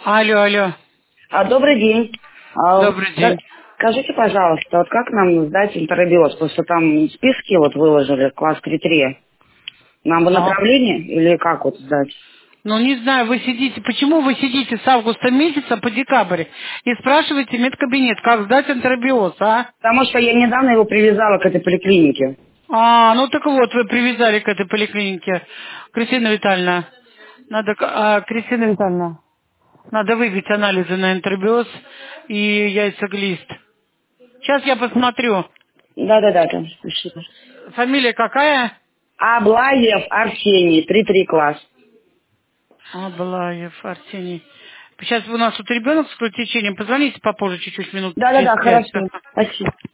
Алло, алло. Добрый день. Добрый день. Скажите, пожалуйста, вот как нам сдать интербиоз? Потому что там списки вот выложили, класс 3-3. Нам в Ага. направлении или как вот сдать? Ну, не знаю, вы сидите, почему вы сидите с августа месяца по декабрь и спрашиваете медкабинет, как сдать энтеробиоз, а? Потому что я недавно его привязала к этой поликлинике. Ну так вот, вы привязали к этой поликлинике. Кристина Витальевна, Кристина Витальевна, надо выбить анализы на энтеробиоз и яйцеглист. Сейчас я посмотрю. Да-да-да, там, спасибо. Фамилия какая? Аблаев Арсений, 3-3 класс. Аблаев Арсений. Сейчас у нас тут ребенок с кровотечением. Позвоните попозже, чуть-чуть, минут через Да-да-да, 5. хорошо. Спасибо.